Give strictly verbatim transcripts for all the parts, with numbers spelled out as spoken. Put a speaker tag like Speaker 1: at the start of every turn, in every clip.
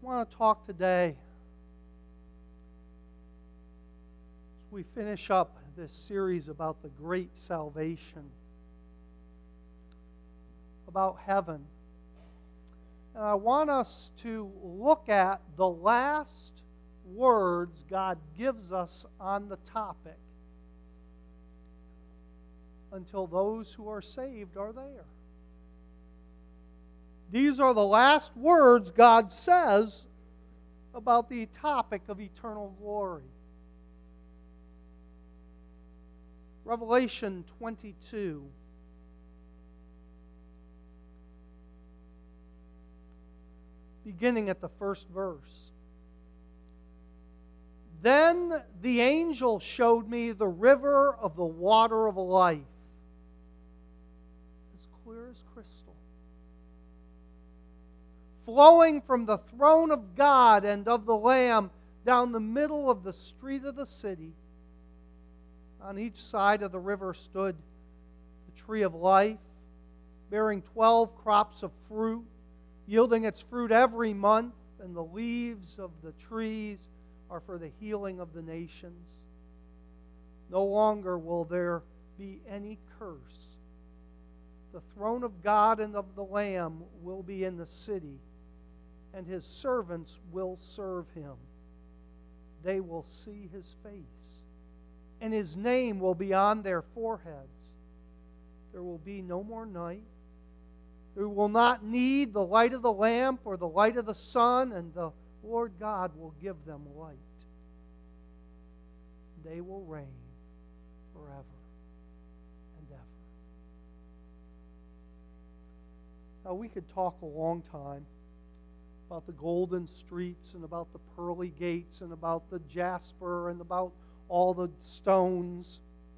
Speaker 1: I want to talk today, as we finish up this series about the great salvation, about heaven. And I want us to look at the last words God gives us on the topic until those who are saved are there. These are the last words God says about the topic of eternal glory. Revelation twenty-two. Beginning at the first verse. Then the angel showed me the river of the water of life, as clear as crystal, flowing from the throne of God and of the Lamb down the middle of the street of the city. On each side of the river stood the tree of life, bearing twelve crops of fruit, yielding its fruit every month, and the leaves of the trees are for the healing of the nations. No longer will there be any curse. The throne of God and of the Lamb will be in the city, and His servants will serve Him. They will see His face, and His name will be on their foreheads. There will be no more night. They will not need the light of the lamp or the light of the sun, and the Lord God will give them light. They will reign forever and ever. Now, we could talk a long time about the golden streets and about the pearly gates and about the jasper and about all the stones.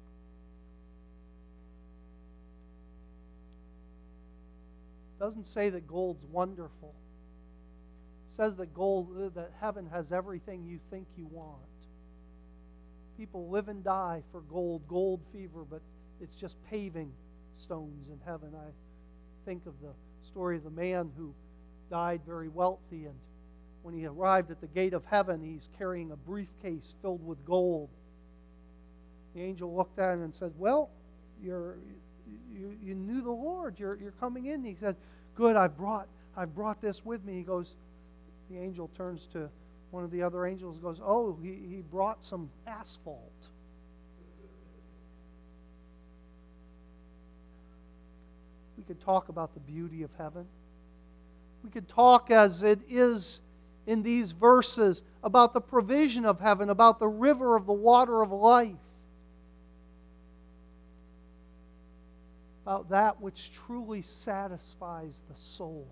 Speaker 1: It doesn't say that gold's wonderful. It says that gold, that heaven has everything you think you want. People live and die for gold, gold fever, but it's just paving stones in heaven. I think of the story of the man who died very wealthy, and when he arrived at the gate of heaven, he's carrying a briefcase filled with gold. The angel looked at him and said, well, you're... You, you knew the Lord. You're, you're coming in. He said, good, I've brought, I've brought this with me. He goes, the angel turns to one of the other angels and goes, oh, he, he brought some asphalt. We could talk about the beauty of heaven. We could talk, as it is in these verses, about the provision of heaven, about the river of the water of life, about that which truly satisfies the soul.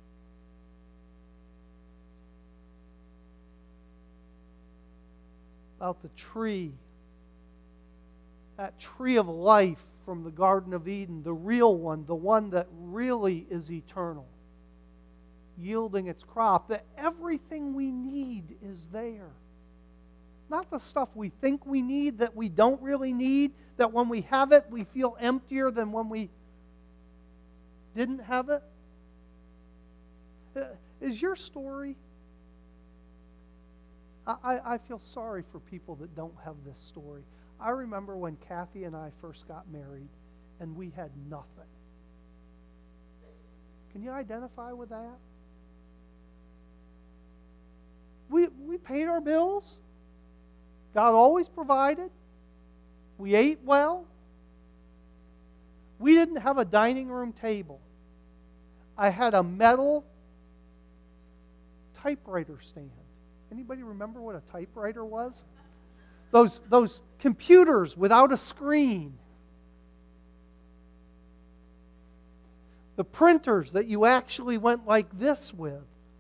Speaker 1: About the tree, that tree of life from the Garden of Eden, the real one, the one that really is eternal, yielding its crop, that everything we need is there. Not the stuff we think we need that we don't really need, that when we have it, we feel emptier than when we didn't have it. Is your story... I, I feel sorry for people that don't have this story. I remember when Kathy and I first got married, and we had nothing. Can you identify with that? We, we paid our bills. God always provided. We ate well. We didn't have a dining room table. I had a metal typewriter stand. Anybody remember what a typewriter was? Those, those computers without a screen. The printers that you actually went like this with.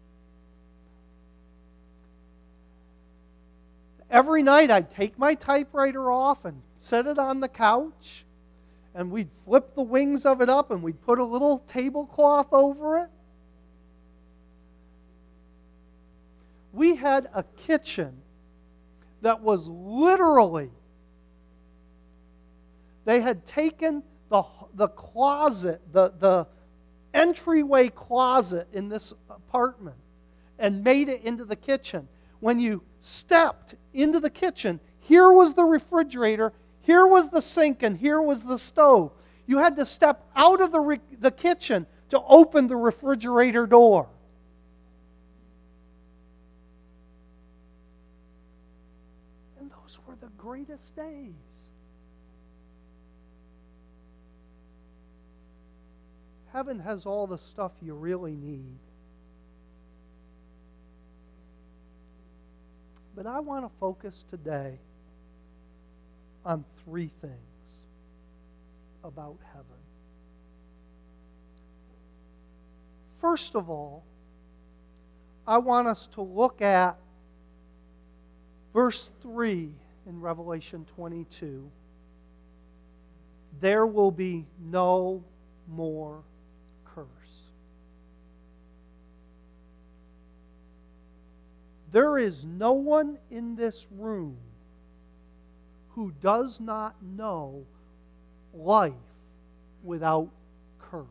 Speaker 1: Every night I'd take my typewriter off and set it on the couch, and we'd flip the wings of it up and we'd put a little tablecloth over it. We had a kitchen that was literally, they had taken the, the closet, the, the entryway closet in this apartment, and made it into the kitchen. When you stepped into the kitchen, here was the refrigerator, here was the sink, and here was the stove. You had to step out of the, re- the kitchen to open the refrigerator door. And those were the greatest days. Heaven has all the stuff you really need. But I want to focus today on three things about heaven. First of all, I want us to look at verse three in Revelation twenty-two. There will be no more curse. There is no one in this room who does not know life without curse.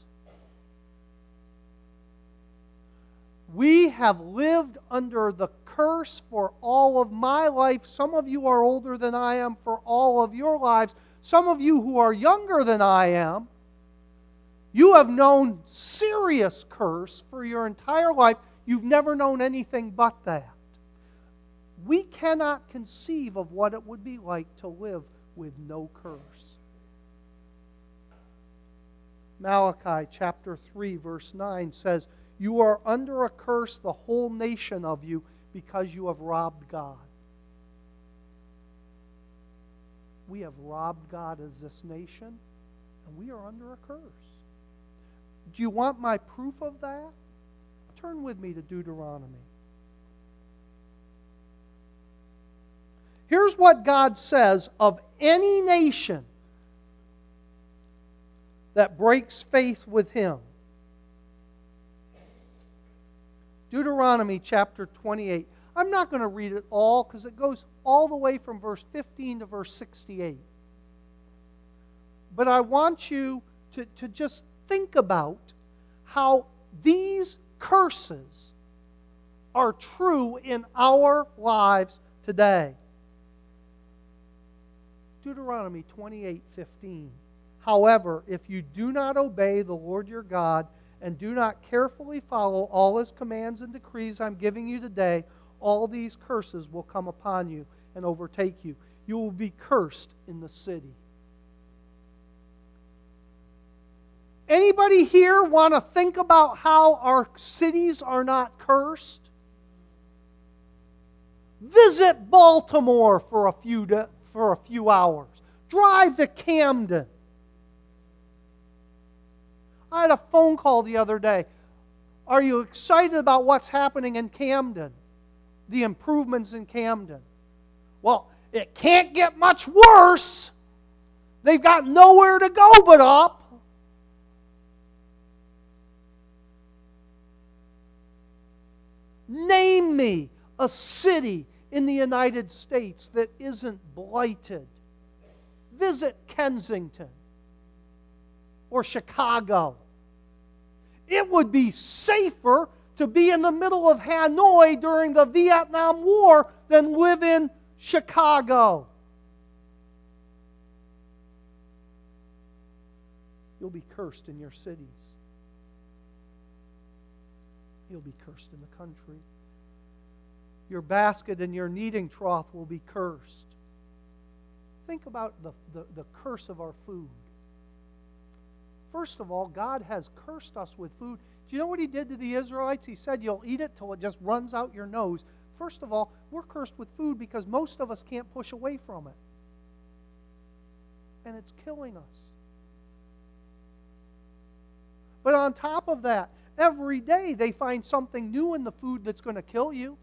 Speaker 1: We have lived under the curse for all of my life. Some of you are older than I am for all of your lives. Some of you who are younger than I am, you have known serious curse for your entire life. You've never known anything but that. We cannot conceive of what it would be like to live with no curse. Malachi chapter three verse nine says, "You are under a curse, the whole nation of you, because you have robbed God." We have robbed God as this nation, and we are under a curse. Do you want my proof of that? Turn with me to Deuteronomy. Here's what God says of any nation that breaks faith with Him. Deuteronomy chapter twenty-eight. I'm not going to read it all because it goes all the way from verse fifteen to verse sixty-eight. But I want you to, to just think about how these curses are true in our lives today. Deuteronomy twenty-eight fifteen. However, if you do not obey the Lord your God and do not carefully follow all His commands and decrees I'm giving you today, all these curses will come upon you and overtake you. You will be cursed in the city. Anybody here want to think about how our cities are not cursed? Visit Baltimore for a few da- for a few hours. Drive to Camden. I had a phone call the other day. Are you excited about what's happening in Camden? The improvements in Camden. Well, it can't get much worse. They've got nowhere to go but up. Name me a city in the United States that isn't blighted. Visit Kensington or Chicago. It would be safer to be in the middle of Hanoi during the Vietnam War than live in Chicago. You'll be cursed in your cities. You'll be cursed in the country. Your basket and your kneading trough will be cursed. Think about the, the, the curse of our food. First of all, God has cursed us with food. Do you know what He did to the Israelites? He said, you'll eat it till it just runs out your nose. First of all, we're cursed with food because most of us can't push away from it. And it's killing us. But on top of that, every day they find something new in the food that's going to kill you.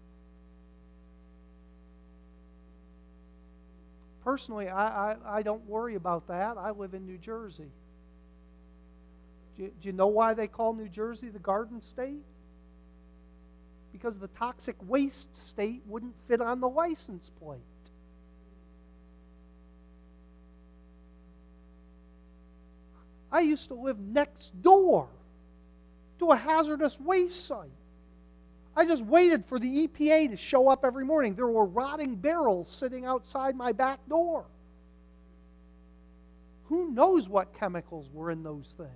Speaker 1: Personally, I, I, I don't worry about that. I live in New Jersey. Do you, do you know why they call New Jersey the Garden State? Because the toxic waste state wouldn't fit on the license plate. I used to live next door to a hazardous waste site. I just waited for the E P A to show up every morning. There were rotting barrels sitting outside my back door. Who knows what chemicals were in those things?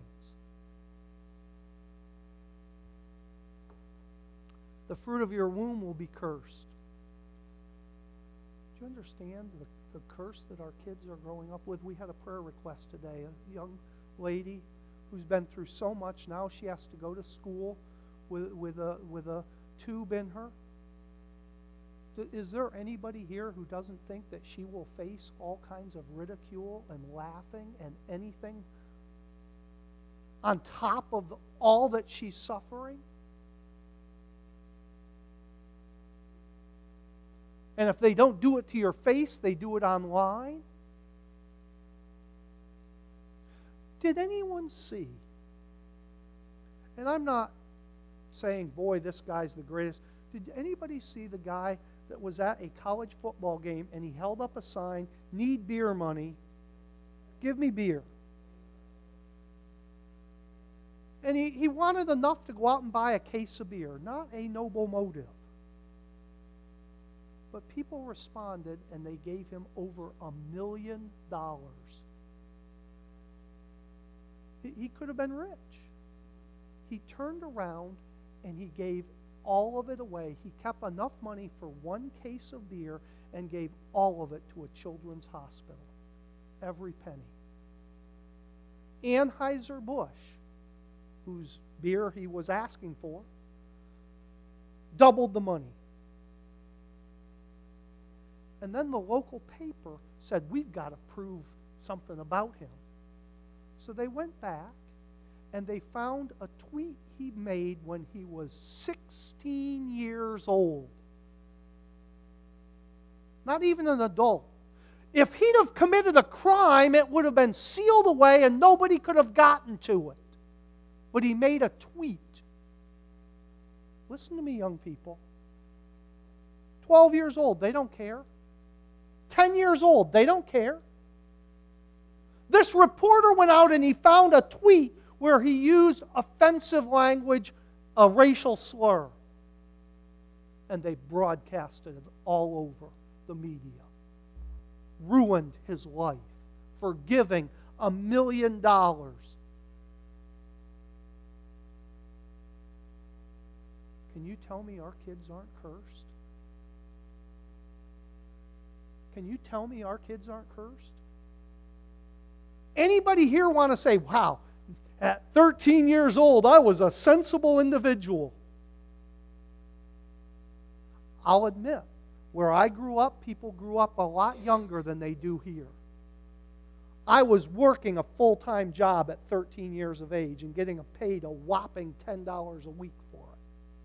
Speaker 1: The fruit of your womb will be cursed. Do you understand the, the curse that our kids are growing up with? We had a prayer request today. A young lady who's been through so much. Now she has to go to school with, with, a, with a tube in her. Is there anybody here who doesn't think that she will face all kinds of ridicule and laughing and anything on top of all that she's suffering? And if they don't do it to your face, they do it online. Did anyone see? And I'm not saying, boy, this guy's the greatest. Did anybody see the guy that was at a college football game and he held up a sign, need beer money, give me beer? And he, he wanted enough to go out and buy a case of beer, not a noble motive. But people responded and they gave him over a million dollars. He, he could have been rich. He turned around and he gave all of it away. He kept enough money for one case of beer and gave all of it to a children's hospital. Every penny. Anheuser-Busch, whose beer he was asking for, doubled the money. And then the local paper said, we've got to prove something about him. So they went back and they found a tweet he made when he was sixteen years old. Not even an adult. If he'd have committed a crime, it would have been sealed away and nobody could have gotten to it. But he made a tweet. Listen to me, young people. twelve years old, they don't care. ten years old, they don't care. This reporter went out and he found a tweet where he used offensive language, a racial slur. And they broadcasted it all over the media. Ruined his life for giving a million dollars. Can you tell me our kids aren't cursed? Can you tell me our kids aren't cursed? Anybody here want to say, wow, at thirteen years old, I was a sensible individual? I'll admit, where I grew up, people grew up a lot younger than they do here. I was working a full-time job at thirteen years of age and getting paid a whopping ten dollars a week for it.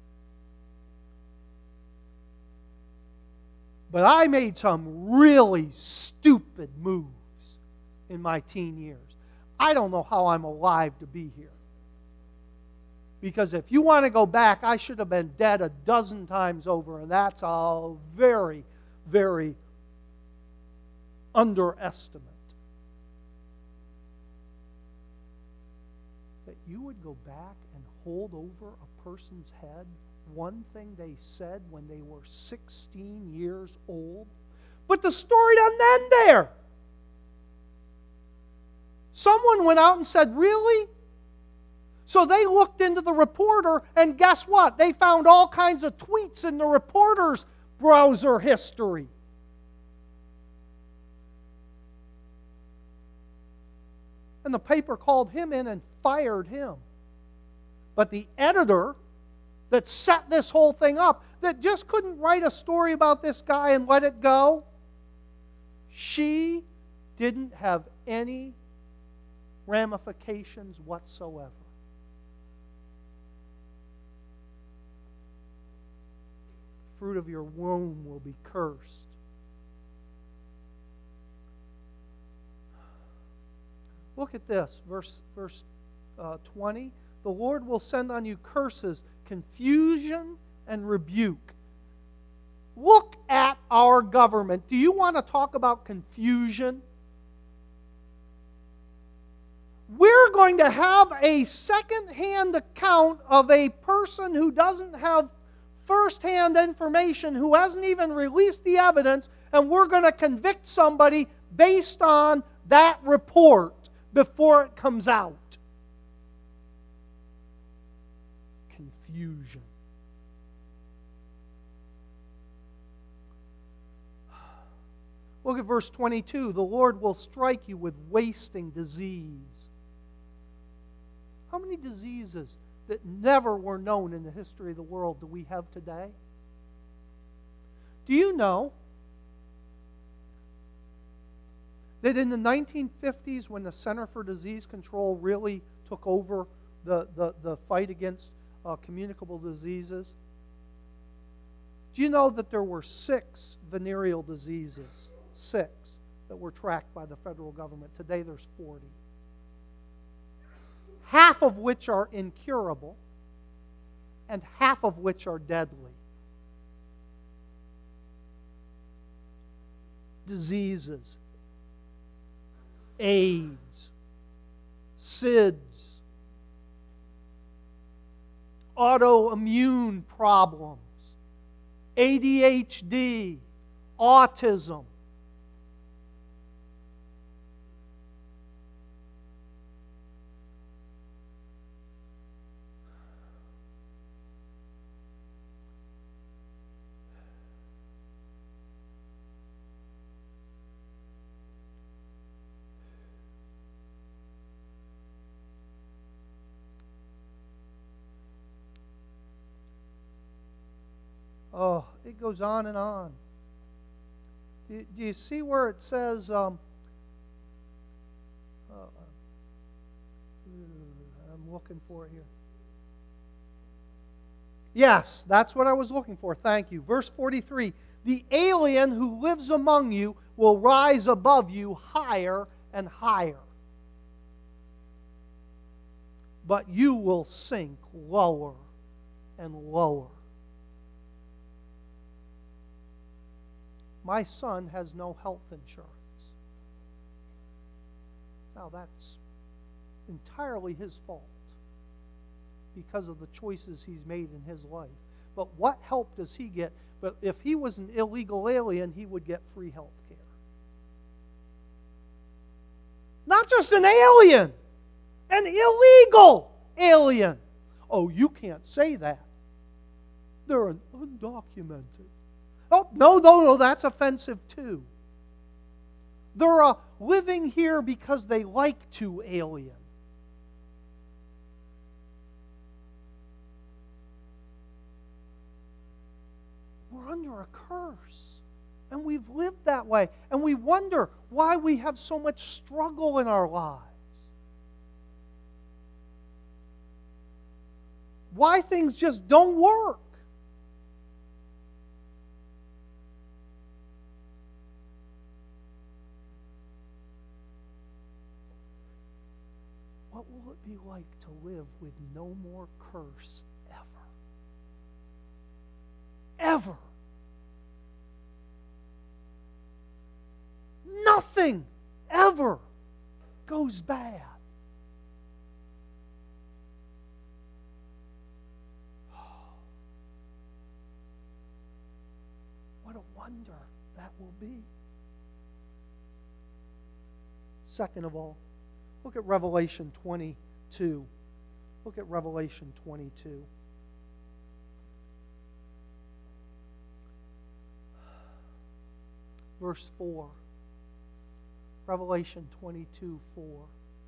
Speaker 1: But I made some really stupid moves in my teen years. I don't know how I'm alive to be here. Because if you want to go back, I should have been dead a dozen times over, and that's a very, very underestimate. That you would go back and hold over a person's head one thing they said when they were sixteen years old. But the story doesn't end there. Someone went out and said, really? So they looked into the reporter, and guess what? They found all kinds of tweets in the reporter's browser history. And the paper called him in and fired him. But the editor that set this whole thing up, that just couldn't write a story about this guy and let it go, she didn't have any ramifications whatsoever. The fruit of your womb will be cursed. Look at this, verse, verse uh, twenty. The Lord will send on you curses, confusion, and rebuke. Look at our government. Do you want to talk about confusion? We're going to have a second-hand account of a person who doesn't have firsthand information who hasn't even released the evidence, and we're going to convict somebody based on that report before it comes out. Confusion. Look at verse twenty-two. The Lord will strike you with wasting disease. How many diseases that never were known in the history of the world do we have today? Do you know that in the nineteen fifties, when the Center for Disease Control really took over the, the, the fight against uh, communicable diseases, do you know that there were six venereal diseases, six, that were tracked by the federal government? Today there's forty. Half of which are incurable, and half of which are deadly. Diseases, AIDS, SIDS, autoimmune problems, A D H D, autism. Oh, it goes on and on. Do you, do you see where it says, um, uh, I'm looking for it here. Yes, that's what I was looking for. Thank you. Verse forty-three, the alien who lives among you will rise above you higher and higher, but you will sink lower and lower. My son has no health insurance. Now that's entirely his fault because of the choices he's made in his life. But what help does he get? But if he was an illegal alien, he would get free health care. Not just an alien, an illegal alien. Oh, you can't say that. They're an undocumented. Oh, no, no, no, that's offensive too. They're uh, living here because they like to alien. We're under a curse. And we've lived that way. And we wonder why we have so much struggle in our lives. Why things just don't work. What will it be like to live with no more curse ever? Ever. Nothing ever goes bad. What a wonder that will be. Second of all, look at Revelation twenty-two. Look at Revelation twenty-two. Verse four. Revelation twenty-two, four.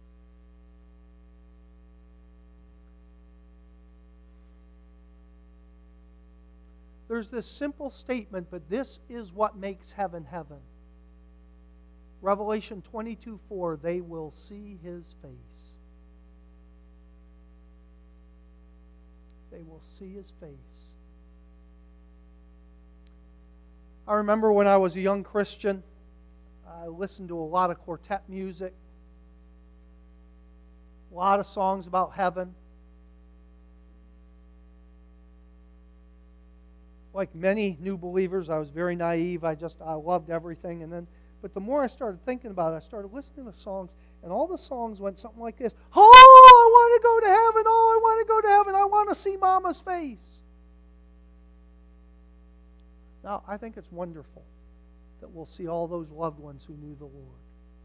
Speaker 1: There's this simple statement, but this is what makes heaven heaven. Revelation twenty-two, four, they will see His face. They will see His face. I remember when I was a young Christian, I listened to a lot of quartet music, a lot of songs about heaven. Like many new believers, I was very naive. I just, I loved everything. And then, but the more I started thinking about it, I started listening to songs, and all the songs went something like this. Oh, I want to go to heaven. Oh, I want to go to heaven. I want to see Mama's face. Now, I think it's wonderful that we'll see all those loved ones who knew the Lord.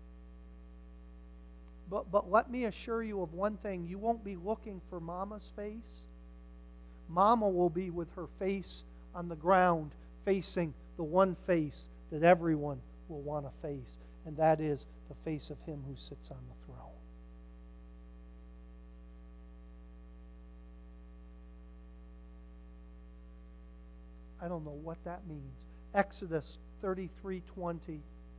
Speaker 1: But, but let me assure you of one thing. You won't be looking for Mama's face. Mama will be with her face on the ground, facing the one face that everyone will want to face, and that is the face of Him who sits on the throne. I don't know what that means. Exodus thirty-three twenty.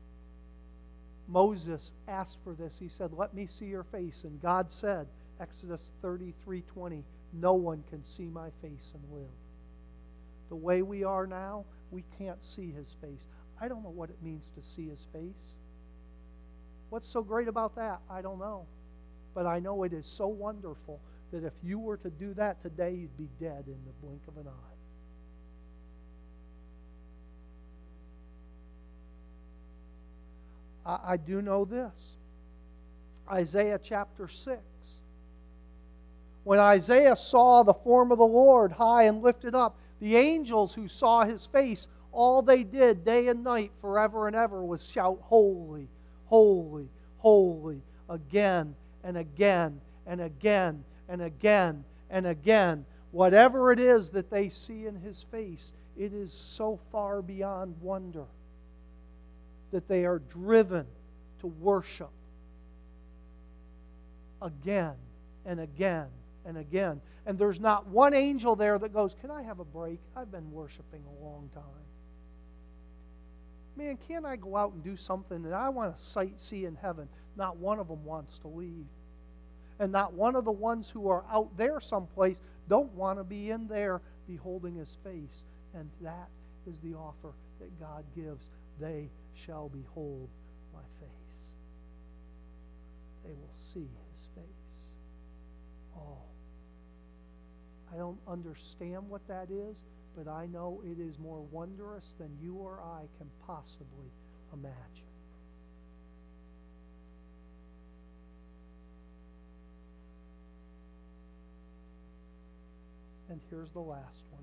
Speaker 1: Moses asked for this. He said, "Let me see your face." And God said, Exodus thirty-three twenty, "No one can see my face and live." The way we are now, we can't see His face. I don't know what it means to see His face. What's so great about that? I don't know. But I know it is so wonderful that if you were to do that today, you'd be dead in the blink of an eye. I, I do know this. Isaiah chapter six. When Isaiah saw the form of the Lord high and lifted up, the angels who saw His face, all they did day and night forever and ever was shout, "Holy, holy, holy," again and again and again and again and again. Whatever it is that they see in His face, it is so far beyond wonder that they are driven to worship again and again and again. And there's not one angel there that goes, "Can I have a break? I've been worshiping a long time. Man, can't I go out and do something that I want to sightsee in heaven?" Not one of them wants to leave. And not one of the ones who are out there someplace don't want to be in there beholding His face. And that is the offer that God gives. They shall behold my face. They will see His face. Oh, I don't understand what that is, but I know it is more wondrous than you or I can possibly imagine. And here's the last one.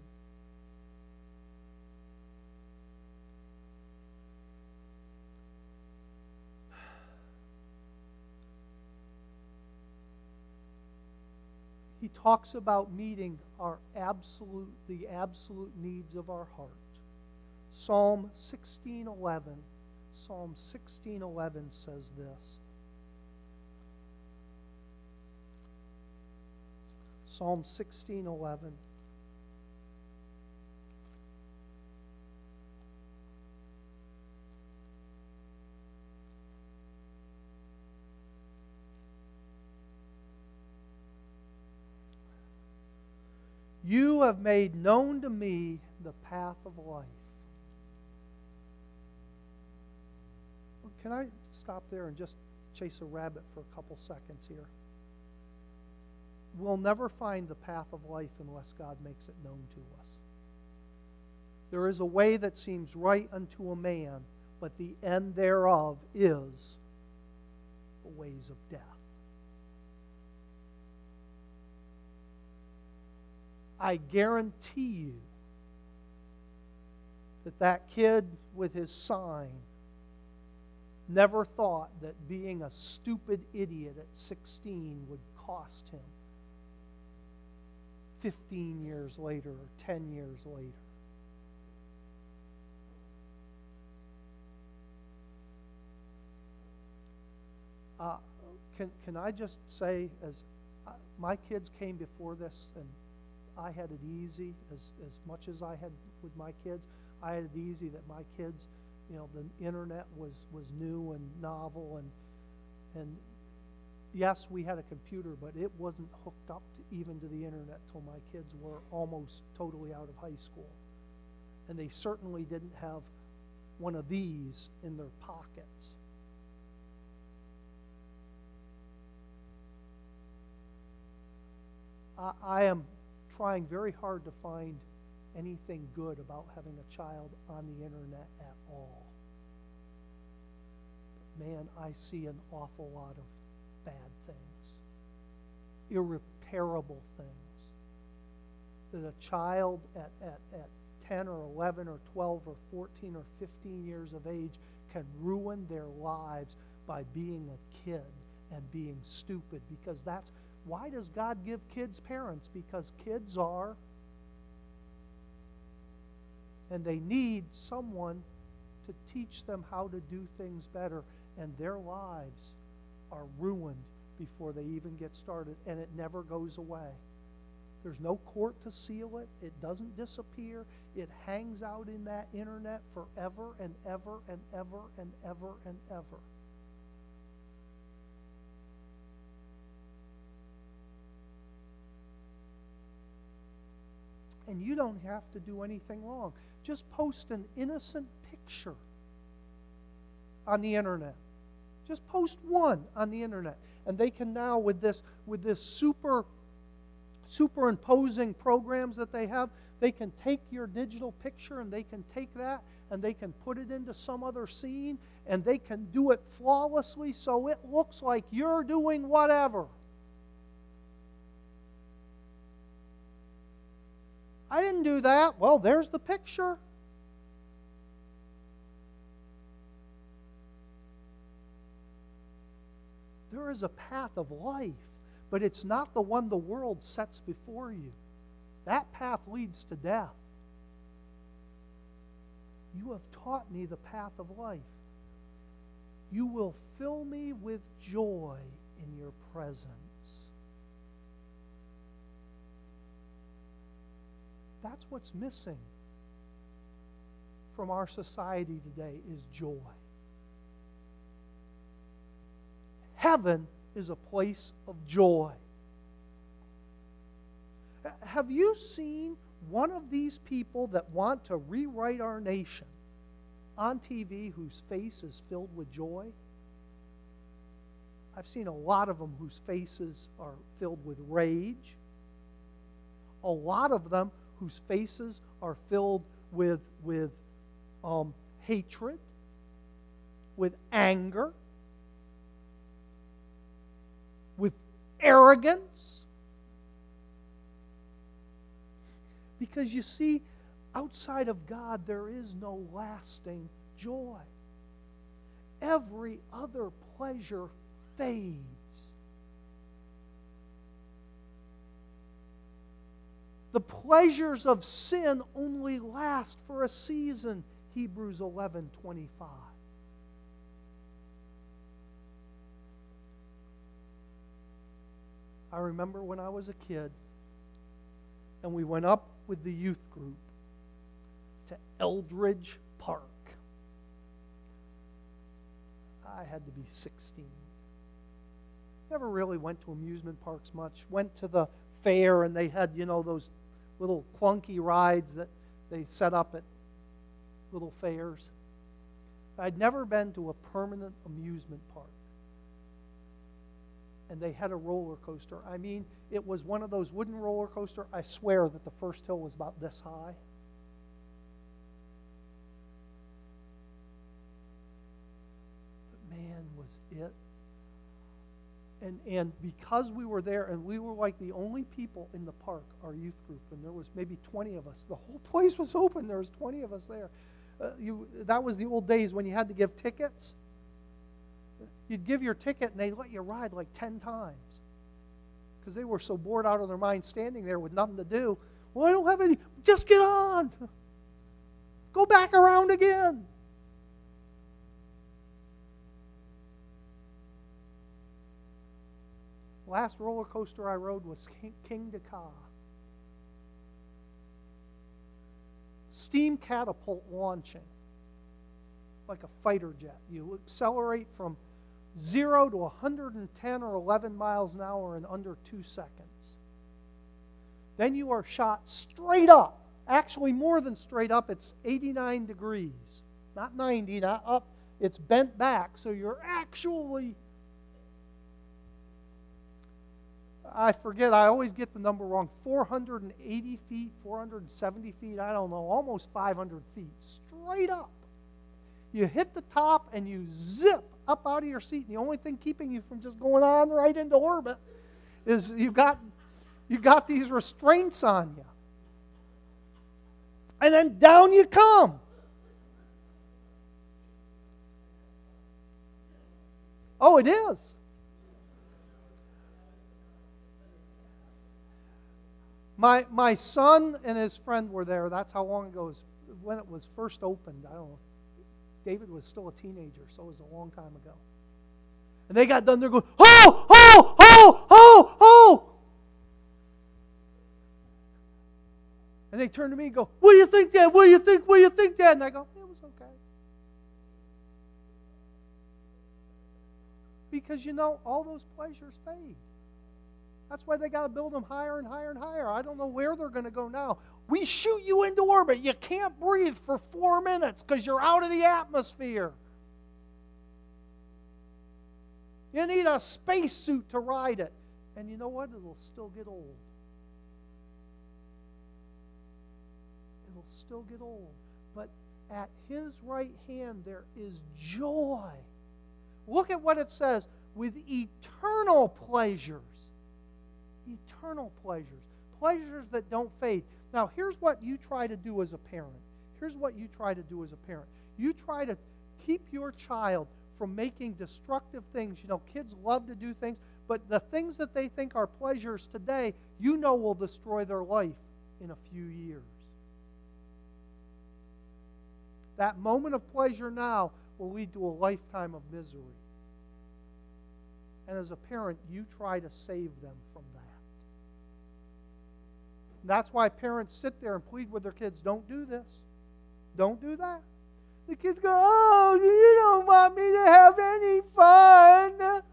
Speaker 1: He talks about meeting our absolute, the absolute needs of our heart. Psalm sixteen eleven. Psalm sixteen eleven says this. Psalm sixteen eleven. You have made known to me the path of life. Can I stop there and just chase a rabbit for a couple seconds here? We'll never find the path of life unless God makes it known to us. There is a way that seems right unto a man, but the end thereof is the ways of death. I guarantee you that that kid with his sign never thought that being a stupid idiot at sixteen would cost him fifteen years later or ten years later. Uh, can, can I just say, as uh, my kids came before this, and I had it easy as, as much as I had with my kids. I had it easy that my kids, you know, the internet was, was new and novel, and and yes, we had a computer, but it wasn't hooked up to, even to the internet till my kids were almost totally out of high school. And they certainly didn't have one of these in their pockets. I, I am trying very hard to find anything good about having a child on the internet at all. But man, I see an awful lot of bad things, irreparable things, that a child at, at, at ten or eleven or twelve or fourteen or fifteen years of age can ruin their lives by being a kid and being stupid. Because that's, why does God give kids parents? Because kids are, and they need someone to teach them how to do things better, and their lives are ruined before they even get started, and it never goes away. There's no court to seal it. It doesn't disappear. It hangs out in that internet forever and ever and ever and ever and ever. And you don't have to do anything wrong. Just post an innocent picture on the internet. Just post one on the internet. And they can now, with this, with this super superimposing programs that they have, they can take your digital picture and they can take that and they can put it into some other scene and they can do it flawlessly so it looks like you're doing whatever. I didn't do that. Well, there's the picture. There is a path of life, but it's not the one the world sets before you. That path leads to death. You have taught me the path of life. You will fill me with joy in your presence. That's what's missing from our society today, is joy. Heaven is a place of joy. Have you seen one of these people that want to rewrite our nation on T V whose face is filled with joy? I've seen a lot of them whose faces are filled with rage. A lot of them whose faces are filled with, with um, hatred, with anger, with arrogance. Because you see, outside of God, there is no lasting joy. Every other pleasure fades. The pleasures of sin only last for a season, Hebrews eleven twenty-five. I remember when I was a kid, and we went up with the youth group to Eldridge Park. I had to be sixteen. Never really went to amusement parks much. Went to the fair, and they had, you know, those little clunky rides that they set up at little fairs. I'd never been to a permanent amusement park. And they had a roller coaster. I mean, it was one of those wooden roller coasters. I swear that the first hill was about this high. But man, was it. And, and because we were there, and we were like the only people in the park, our youth group, and there was maybe twenty of us. The whole place was open. There was twenty of us there. Uh, you, that was the old days when you had to give tickets. You'd give your ticket, and they'd let you ride like ten times. Because they were so bored out of their minds standing there with nothing to do. Well, I don't have any. Just get on. Go back around again. Last roller coaster I rode was King, King Dakar. Steam catapult launching, like a fighter jet. You accelerate from zero to one hundred ten or eleven miles an hour in under two seconds. Then you are shot straight up. Actually, more than straight up, it's eighty-nine degrees. Not ninety, not up. It's bent back, so you're actually... I forget, I always get the number wrong, four hundred eighty feet, four hundred seventy feet, I don't know, almost five hundred feet, straight up. You hit the top and you zip up out of your seat, and the only thing keeping you from just going on right into orbit is you've got, you've got these restraints on you. And then down you come. Oh, it is. My my son and his friend were there. That's how long ago it was when it was first opened. I don't know. David was still a teenager, so it was a long time ago. And they got done there going, oh, oh, oh, oh, oh. And they turned to me and go, what do you think, Dad? What do you think? What do you think, Dad? And I go, it was okay. Because, you know, all those pleasures fade. That's why they got to build them higher and higher and higher. I don't know where they're going to go now. We shoot you into orbit. You can't breathe for four minutes because you're out of the atmosphere. You need a spacesuit to ride it. And you know what? It'll still get old. It'll still get old. But at His right hand there is joy. Look at what it says. With eternal pleasures. Eternal pleasures. Pleasures that don't fade. Now, here's what you try to do as a parent. Here's what you try to do as a parent. You try to keep your child from making destructive things. You know, kids love to do things, but the things that they think are pleasures today, you know will destroy their life in a few years. That moment of pleasure now will lead to a lifetime of misery. And as a parent, you try to save them from that. That's why parents sit there and plead with their kids, don't do this. Don't do that. The kids go, oh, you don't want me to have any fun.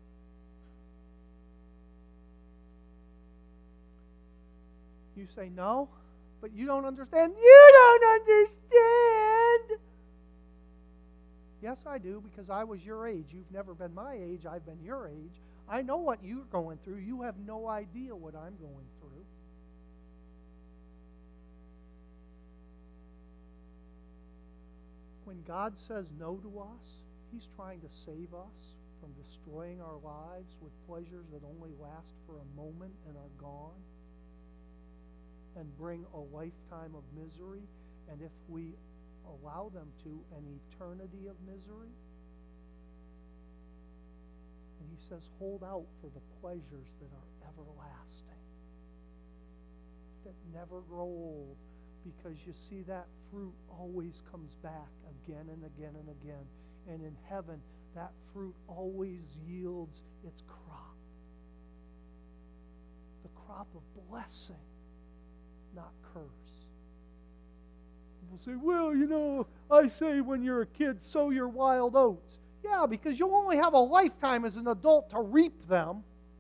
Speaker 1: You say, no, but you don't understand. You don't understand. Yes, I do, because I was your age. You've never been my age. I've been your age. I know what you're going through. You have no idea what I'm going through. When God says no to us, He's trying to save us from destroying our lives with pleasures that only last for a moment and are gone, and bring a lifetime of misery, and if we allow them to, an eternity of misery. And He says, hold out for the pleasures that are everlasting, that never grow old, because you see that fruit always comes back again and again and again. And in heaven, that fruit always yields its crop. The crop of blessing, not curse. People say, well, you know, I say when you're a kid, sow your wild oats. Yeah, because you'll only have a lifetime as an adult to reap them.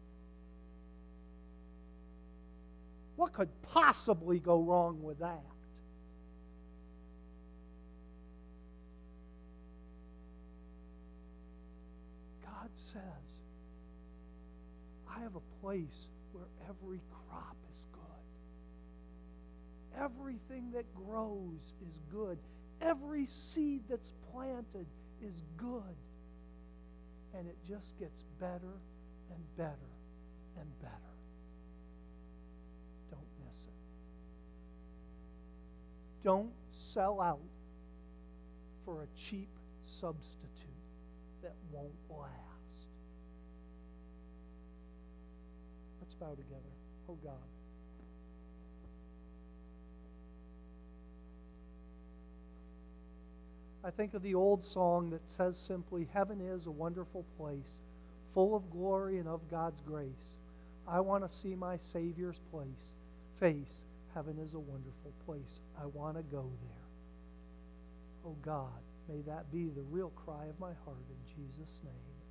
Speaker 1: What could possibly go wrong with that? God says, I have a place where every crop is good. Everything that grows is good. Every seed that's planted is good. And it just gets better and better and better. Don't miss it. Don't sell out for a cheap substitute that won't last. Let's bow together. Oh God. I think of the old song that says simply, heaven is a wonderful place, full of glory and of God's grace. I want to see my Savior's place, face. Heaven is a wonderful place. I want to go there. Oh God, may that be the real cry of my heart in Jesus' name.